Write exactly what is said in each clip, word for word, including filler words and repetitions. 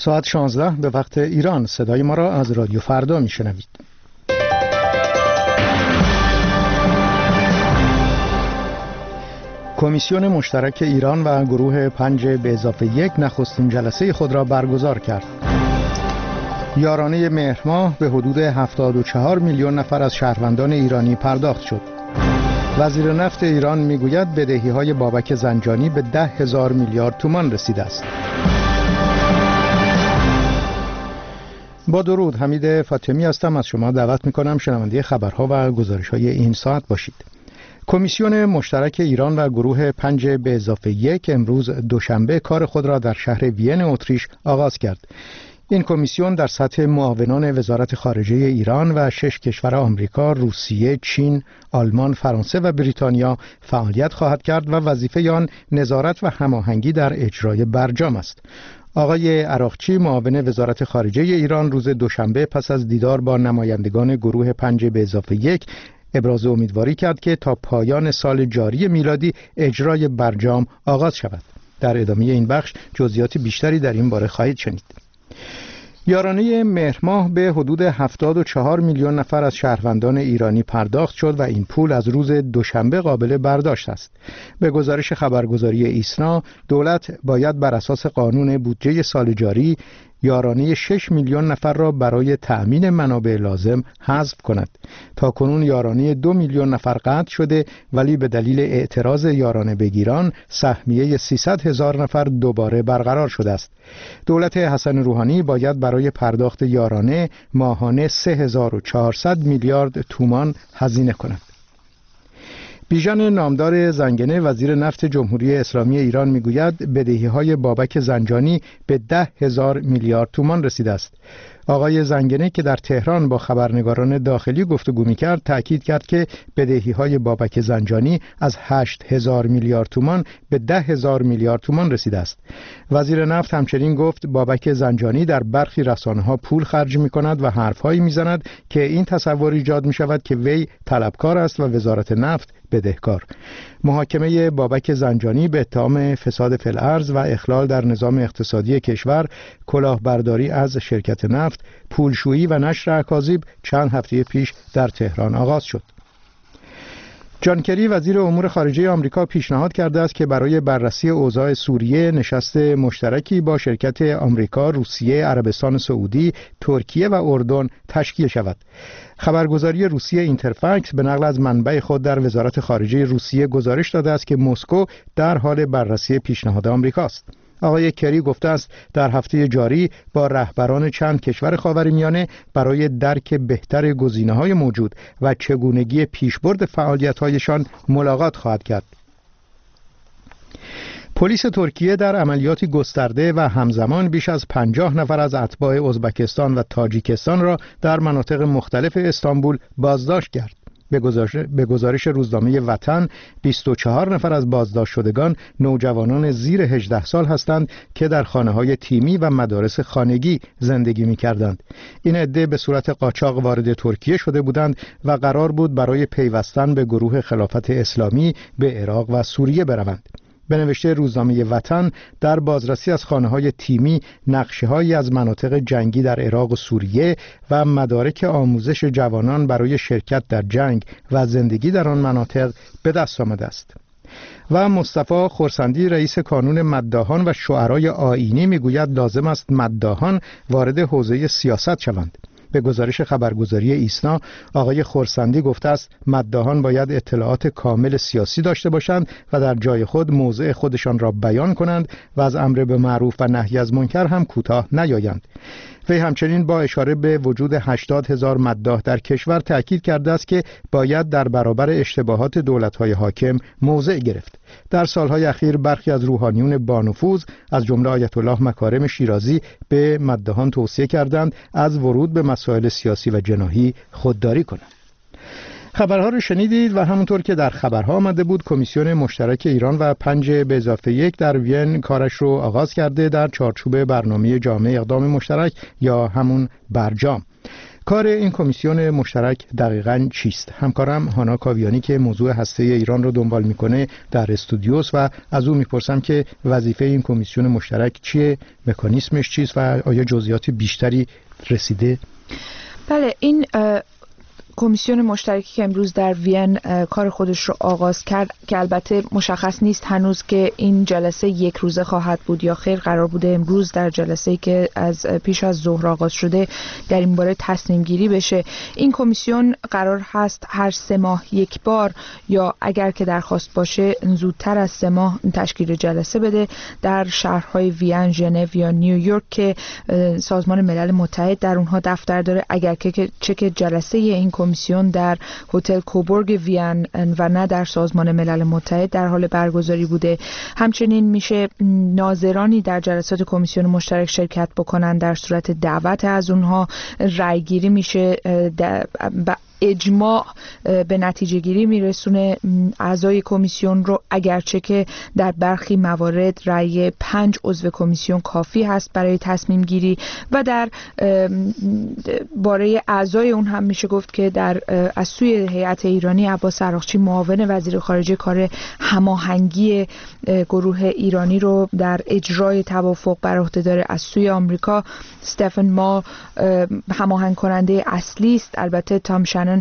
ساعت شانزده به وقت ایران. صدای ما را از رادیو فردا میشنوید. کمیسیون مشترک ایران و گروه پنج به اضافه یک نخستین جلسه خود را برگزار کرد. یارانه مهر ماه به حدود هفتاد و چهار میلیون نفر از شهروندان ایرانی پرداخت شد. وزیر نفت ایران میگوید بدهی‌های بابک زنجانی به ده هزار میلیارد تومان رسیده است. با درود، حمید فاطمی هستم. از شما دعوت میکنم شنونده خبرها و گزارش‌های این ساعت باشید. کمیسیون مشترک ایران و گروه پنج به اضافه یک امروز دوشنبه کار خود را در شهر وین اتریش آغاز کرد. این کمیسیون در سطح معاونان وزارت خارجه ایران و شش کشور آمریکا، روسیه، چین، آلمان، فرانسه و بریتانیا فعالیت خواهد کرد و وظیفه آن نظارت و هماهنگی در اجرای برجام است. آقای عراقچی معاون وزارت خارجه ایران روز دوشنبه پس از دیدار با نمایندگان گروه پنج به اضافه یک ابراز امیدواری کرد که تا پایان سال جاری میلادی اجرای برجام آغاز شود. در ادامه این بخش جزئیات بیشتری در این باره خواهید شنید. یارانه مهر ماه به حدود هفتاد و چهار میلیون نفر از شهروندان ایرانی پرداخت شد و این پول از روز دوشنبه قابل برداشت است. به گزارش خبرگزاری ایسنا، دولت باید بر اساس قانون بودجه سال جاری یارانه شش میلیون نفر را برای تأمین منابع لازم حذف کند. تا کنون یارانه دو میلیون نفر قطع شده، ولی به دلیل اعتراض یارانه بگیران سهمیه سیصد هزار نفر دوباره برقرار شده است. دولت حسن روحانی باید برای پرداخت یارانه ماهانه سه هزار و چهارصد میلیارد تومان هزینه کند. بیژن نامدار زنگنه وزیر نفت جمهوری اسلامی ایران میگوید بدهی‌های بابک زنجانی به ده هزار میلیارد تومان رسیده است. آقای زنگنه که در تهران با خبرنگاران داخلی گفتگو می‌کرد تأکید کرد که بدهی‌های بابک زنجانی از هشت هزار میلیارد تومان به ده هزار میلیارد تومان رسیده است. وزیر نفت همچنین گفت بابک زنجانی در برخی رسانه‌ها پول خرج می‌کند و حرف‌هایی می‌زند که این تصور ایجاد می‌شود که وی طلبکار است و وزارت نفت بدهکار. محاکمه بابک زنجانی به اتهام فساد فی الارض و اخلال در نظام اقتصادی کشور، کلاهبرداری از شرکت نفت، پولشویی و نشر اکاذیب چند هفته پیش در تهران آغاز شد. جان کری وزیر امور خارجه آمریکا پیشنهاد کرده است که برای بررسی اوضاع سوریه نشست مشترکی با شرکت آمریکا، روسیه، عربستان سعودی، ترکیه و اردن تشکیل شود. خبرگزاری روسیه اینترفکس به نقل از منبع خود در وزارت خارجه روسیه گزارش داده است که مسکو در حال بررسی پیشنهاد آمریکاست. آقای کری گفته است در هفته جاری با رهبران چند کشور خاورمیانه برای درک بهتر گزینه‌های موجود و چگونگی پیشبرد فعالیت‌هایشان ملاقات خواهد کرد. پلیس ترکیه در عملیاتی گسترده و همزمان بیش از پنجاه نفر از اتباع ازبکستان و تاجیکستان را در مناطق مختلف استانبول بازداشت کرد. به گزارش, به گزارش روزنامه وطن، بیست و چهار نفر از بازداشت شدگان نوجوانان زیر هجده سال هستند که در خانه‌های تیمی و مدارس خانگی زندگی می‌کردند. این عده به صورت قاچاق وارد ترکیه شده بودند و قرار بود برای پیوستن به گروه خلافت اسلامی به عراق و سوریه بروند. به نوشته روزنامه وطن، در بازرسی از خانه‌های تیمی نقشه‌هایی از مناطق جنگی در عراق و سوریه و مدارک آموزش جوانان برای شرکت در جنگ و زندگی در آن مناطق به دست آمده است. و مصطفی خرسندی رئیس کانون مداحان و شعرای آیینی میگوید لازم است مداحان وارد حوزه سیاست شوند. به گزارش خبرگزاری ایسنا، آقای خرسندی گفته است مداحان باید اطلاعات کامل سیاسی داشته باشند و در جای خود موضع خودشان را بیان کنند و از امر به معروف و نهی از منکر هم کوتاه نیایند. وی همچنین با اشاره به وجود هشتاد هزار مداح در کشور تأکید کرده است که باید در برابر اشتباهات دولت‌های حاکم موضع گرفت. در سالهای اخیر برخی از روحانیون بانفوذ از جمله آیت الله مکارم شیرازی به مداحان توصیه کردند از ورود به مسائل سیاسی و جناحی خودداری کنند. خبرها رو شنیدید و همونطور که در خبرها آمده بود کمیسیون مشترک ایران و پنج به اضافه یک در وین کارش رو آغاز کرده در چارچوب برنامه جامع اقدام مشترک یا همون برجام. کار این کمیسیون مشترک دقیقاً چیست؟ همکارم هانا کاویانی که موضوع هسته ایران رو دنبال میکنه در استودیوس و از او میپرسم که وظیفه این کمیسیون مشترک چیه، مکانیزمش چیست و آیا جزئیات بیشتری رسیده؟ بله، این کمیسیون مشترکی که امروز در وین کار خودش رو آغاز کرد که البته مشخص نیست هنوز که این جلسه یک روزه خواهد بود یا خیر، قرار بوده امروز در جلسه‌ای که از پیش از ظهر آغاز شده در این باره تصمیم گیری بشه. این کمیسیون قرار هست هر سه ماه یک بار یا اگر که درخواست باشه زودتر از سه ماه تشکیل جلسه بده در شهرهای وین، ژنو یا نیویورک که سازمان ملل متحد در اونها دفتر داره. اگر که چه که جلسه این کمیسیون در هتل کوبورگ وین و نه در سازمان ملل متحد در حال برگزاری بوده. همچنین میشه ناظرانی در جلسات کمیسیون مشترک شرکت بکنن در صورت دعوت از اونها. رأی گیری میشه، اجماع به نتیجه گیری میرسونه اعضای کمیسیون رو، اگرچه که در برخی موارد رأی پنج عضو کمیسیون کافی هست برای تصمیم گیری. و در باره اعضای اون هم میشه گفت که در از سوی هیئت ایرانی عباس عراقچی معاون وزیر خارجه کار هماهنگی گروه ایرانی رو در اجرای توافق بر عهده داره. از سوی آمریکا استفن ما هماهنگ کننده اصلی است. البته تام شنن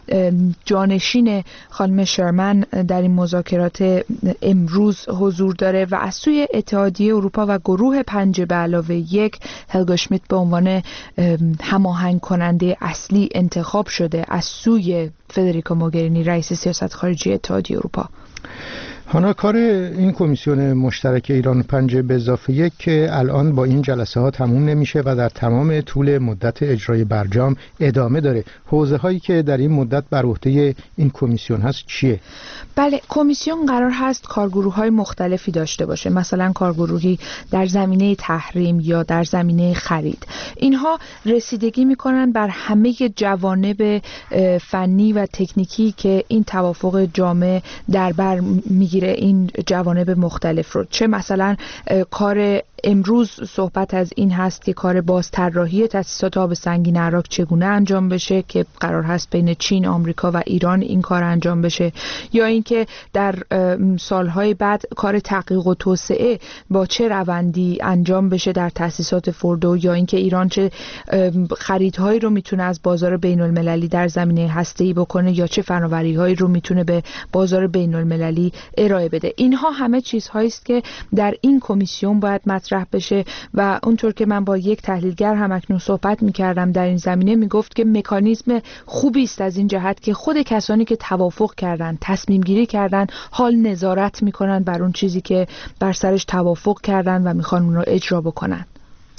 جانشین خانم شرمن در این مذاکرات امروز حضور داره و از سوی اتحادیه اروپا و گروه پنج به علاوه یک هلگا شمیت به عنوان هماهنگ کننده اصلی انتخاب شده از سوی فدریکا موگرینی رئیس سیاست خارجی اتحادیه اروپا. هانا، کار این کمیسیون مشترک ایران پنج به اضافه یک که الان با این جلسه ها تموم نمیشه و در تمام طول مدت اجرای برجام ادامه داره. حوزه هایی که در این مدت بر عهده این کمیسیون هست چیه؟ بله، کمیسیون قرار هست کارگروه های مختلفی داشته باشه، مثلا کارگروهی در زمینه تحریم یا در زمینه خرید. اینها رسیدگی میکنن بر همه جوانب فنی و تکنیکی که این توافق جامع در بر میگیره، این جوانب مختلف رو. چه مثلا کار امروز صحبت از این هست که کار بازطراحی تأسیسات آب سنگین عراق چگونه انجام بشه که قرار هست بین چین، آمریکا و ایران این کار انجام بشه، یا اینکه در سالهای بعد کار تحقیق و توسعه با چه روندی انجام بشه در تأسیسات فوردو، یا اینکه ایران چه خریدهایی رو میتونه از بازار بین المللی در زمینه هسته‌ای بکنه یا چه فناوری‌هایی رو میتونه به بازار بین المللی ارائه بده. اینها همه چیزهایی است که در این کمیسیون باید مطرح بشه و اونطور که من با یک تحلیلگر هم اکنون صحبت می‌کردم در این زمینه میگفت که مکانیزم خوبی است از این جهت که خود کسانی که توافق کردن، تصمیم گیری کردن، حال نظارت میکنن بر اون چیزی که بر سرش توافق کردن و میخوان اون رو اجرا بکنن.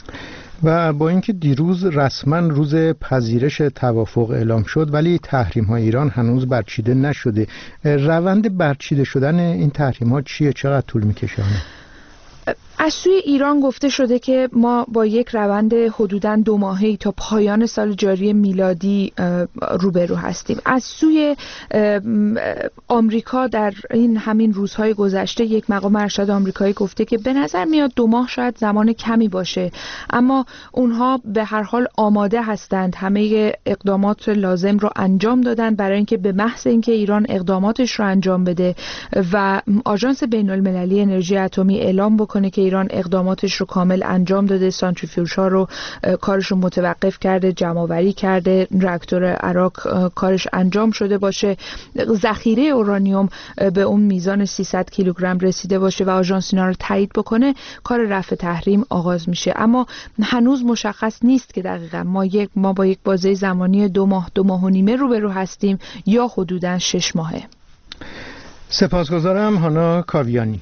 و با اینکه دیروز رسما روز پذیرش توافق اعلام شد ولی تحریم‌های ایران هنوز برچیده نشده. روند برچیده شدن این تحریم‌ها چیه؟ چقدر طول می‌کشه؟ از سوی ایران گفته شده که ما با یک روند حدوداً دو ماهه‌ای تا پایان سال جاری میلادی روبرو هستیم. از سوی آمریکا در این همین روزهای گذشته یک مقام ارشد آمریکایی گفته که به نظر میاد دو ماه شاید زمان کمی باشه، اما اونها به هر حال آماده هستند، همه اقدامات لازم رو انجام دادن برای اینکه به محض اینکه ایران اقداماتش رو انجام بده و آژانس بین المللی انرژی اتمی اعلام بکنه که ایران اقداماتش رو کامل انجام داده، سانتریفیوژها رو کارش رو متوقف کرده، جمع‌آوری کرده، راکتور عراق کارش انجام شده باشه، ذخیره اورانیوم به اون میزان سیصد کیلوگرم رسیده باشه و آژانس اینا رو تایید بکنه، کار رفع تحریم آغاز میشه. اما هنوز مشخص نیست که دقیقاً ما یک ما با یک بازه زمانی دو ماه دو ماه و نیمه روبرو هستیم یا حدوداً شش ماهه. سپاسگزارم هانا کاویانی.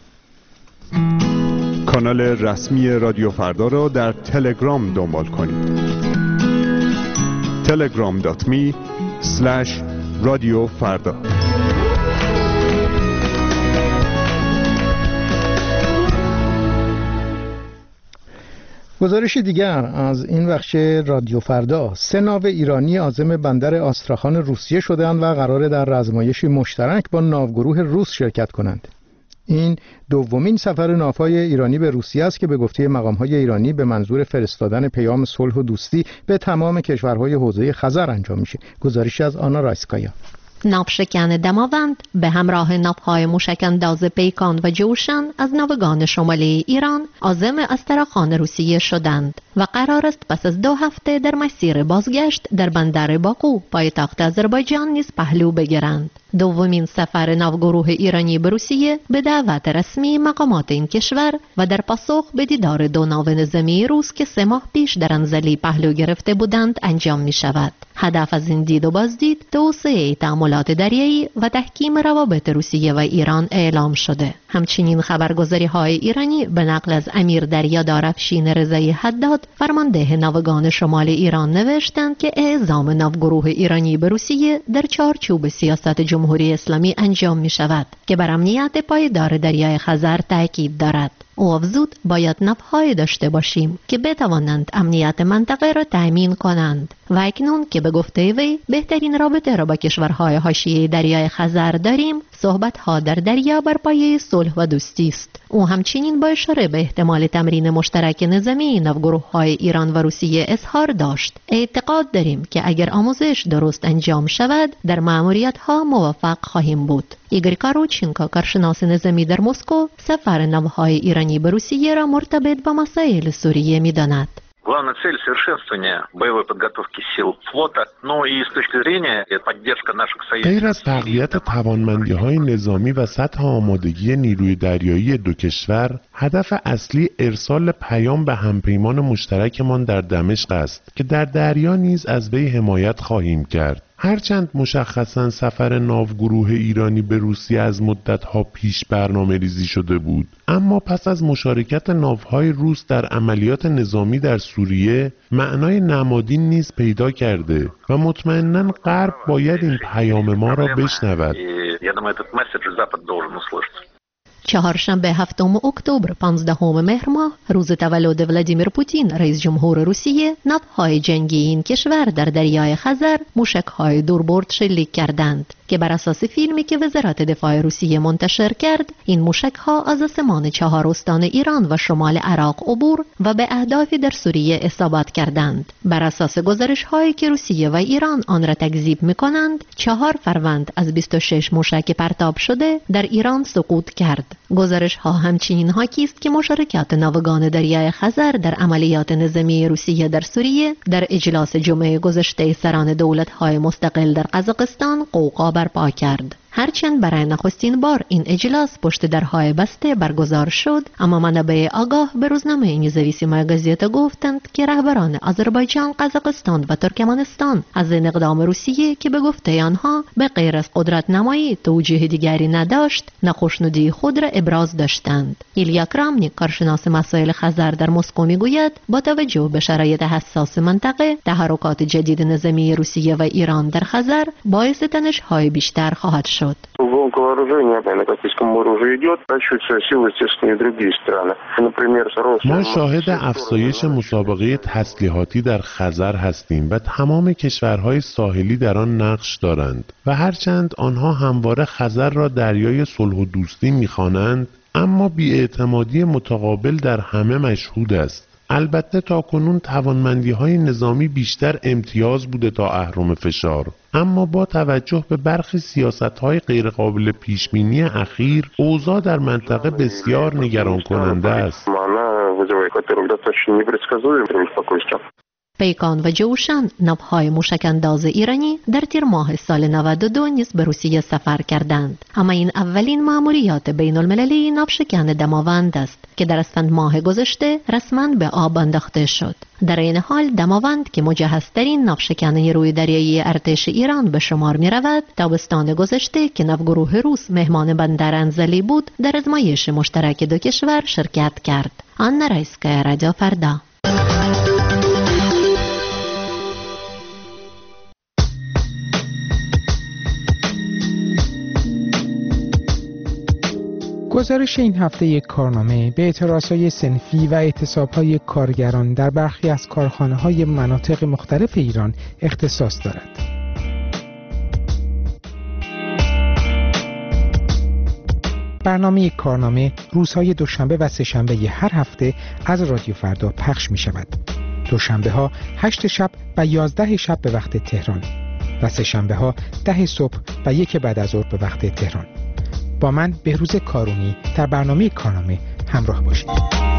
کانال رسمی رادیو فردا را در تلگرام دنبال کنید. تلگرام دات می اسلش رادیو فردا. گزارش دیگر از این بخش رادیو فردا: سه ناو ایرانی عازم بندر آستراخان روسیه شدند و قرار در رزمایشی مشترک با ناوگروه روس شرکت کنند. این دومین سفر ناوهای ایرانی به روسیه است که به گفته مقام‌های ایرانی به منظور فرستادن پیام صلح و دوستی به تمام کشورهای حوزه خزر انجام میشه. گزارشی از آنا رایسکایا. ناوشکن دماوند به همراه ناوهای موشک‌انداز پیکان و جوشن از ناوگان شمالی ایران عازم استرخان روسیه شدند و قرار است پس از دو هفته در مسیر بازگشت در بندر باکو پایتخت آذربایجان نیز پهلو بگیرند. دومین سفر ناوگروه ایرانی به روسیه به دعوت رسمی مقامات این کشور و در پاسخ به دیدار دو ناو نظامی روس که سه ماه پیش در انزلی پهلو گرفته بودند انجام می شود. هدف از این دید و بازدید توسعه تعاملات دریایی و تحکیم روابط روسیه و ایران اعلام شده. همچنین خبرگزاری های ایرانی به نقل از امیر دریادار افشین رضایی حداد فرمانده ناوگان شمال ایران نوشتند که اعزام ناوگروه ایرانی به روسیه در چارچوب سیاست جمهوری اسلامی انجام می شود که بر امنیت پایدار دریای خزر تاکید دارد. او افزود باید ناوهایی داشته باشیم که بتوانند امنیت منطقه را تأمین کنند و اکنون که به گفته وی بهترین رابطه را با کشورهای حاشیه دریای خزر داریم، صحبت‌ها در دریا بر پایه صلح و دوستی است. او همچنین با اشاره به احتمال تمرین مشترک نظامی ناوگروه‌های ایران و روسیه اظهار داشت: اعتقاد داریم که اگر آموزش درست انجام شود در مأموریت‌ها موفق خواهیم بود. ایگور کاروچینکو، کارشناس نظامی در مسکو، سفر ناوهای ایرانی به روسیه را مرتبط با مسائل سوریه می‌داند. Главная цель – совершенствование боевой подготовки сил флота, но и с точки зрения поддержка наших союзников. غیر از تقویت توانمندی‌های نظامی و سطح آمادگی نیروی دریایی دو کشور، هدف اصلی ارسال پیام به همپیمان مشترکمان در دمشق است که در دریا نیز از وی حمایت خواهیم کرد. هرچند مشخصاً سفر ناوگروه ایرانی به روسیه از مدت‌ها پیش برنامه ریزی شده بود، اما پس از مشارکت ناوهای روس در عملیات نظامی در سوریه معنای نمادین نیز پیدا کرده و مطمئناً غرب باید این پیام ما را بشنود. چهارشنبه هفتم اکتبر پانزدهم مهر ماه، روز تولد ولادیمیر پوتین رئیس جمهور روسیه، ناوهای جنگی این کشور در دریای خزر موشک‌های دوربرد شلیک کردند که بر اساس فیلمی که وزارت دفاع روسیه منتشر کرد، این موشک‌ها از آسمان چهار استان ایران و شمال عراق عبور و به اهدافی در سوریه اصابت کردند. بر اساس گزارش‌هایی که روسیه و ایران آن را تکذیب می‌کنند، چهار فروند از بیست و شش موشک پرتاب شده در ایران سقوط کرد. گزارش‌ها همچنین حاکی است که مشارکت ناوگان دریای خزر در عملیات نظامی روسیه در سوریه در اجلاس جمعه گذشته سران دولت‌های مستقل در قزاقستان غوغا برپا کرد. هرچند برای نخستین بار این اجلاس پشت درهای بسته برگزار شد، اما منابع آگاه به روزنامه نزاویسیمای گازیتا گفتند که رهبران آذربایجان، قزاقستان و ترکمنستان از این اقدام روسیه که به گفته آنها به غیر از قدرت نمایی توجیه دیگری نداشت، ناخشنودی خود را ابراز داشتند. ایلیا کرامنیک، کارشناس مسائل خزر در مسکو، میگوید با توجه به شرایط حساس منطقه، تحرکات جدید نظامی روسیه و ایران در خزر باعث تنش‌های بیشتر خواهد شد. Гонка вооружения на тактическом уровне идет, расчется силы, естественно, и другие страны. Например, ما شاهد افزایش مسابقه تسلیحاتی در خزر هستیم و تمام کشورهای ساحلی در آن نقش دارند و هرچند آنها همواره خزر را دریای صلح و دوستی می‌خوانند، اما بی‌اعتمادی متقابل در همه مشهود است. البته تاکنون توانمندی‌های نظامی بیشتر امتیاز بوده تا اهرم فشار، اما با توجه به برخی سیاست‌های غیرقابل پیش‌بینی اخیر، اوضاع در منطقه بسیار نگران کننده است. پیکان و جوشن، ناوهای موشک‌انداز ایرانی، در تیر ماه سال نود و دو نیز به روسیه سفر کردند، اما این اولین مأموریت بین المللی ناوشکن دماوند است که در اسفند ماه گذشته رسما به آب انداخته شد. در این حال دماوند که مجهزترین ناوشکن نیروی دریایی ارتش ایران به شمار می رود، تابستان گذشته که ناوگروه روس مهمان بندر انزلی بود، در آزمایش مشترک دو کشور شرکت کرد. آنا رایسکایا، رادیو فردا. گزارش این هفته یک کارنامه به اعتراضهای صنفی و اعتصابهای کارگران در برخی از کارخانه‌های مناطق مختلف ایران اختصاص دارد. برنامه کارنامه روزهای دوشنبه و سه‌شنبه هر هفته از رادیو فردا پخش می شود. دوشنبه ها هشت شب و یازده شب به وقت تهران و سه‌شنبه ها ده صبح و یک بعد از ظهر به وقت تهران. با من بهروز کارونی در برنامه کارنامه همراه باشید.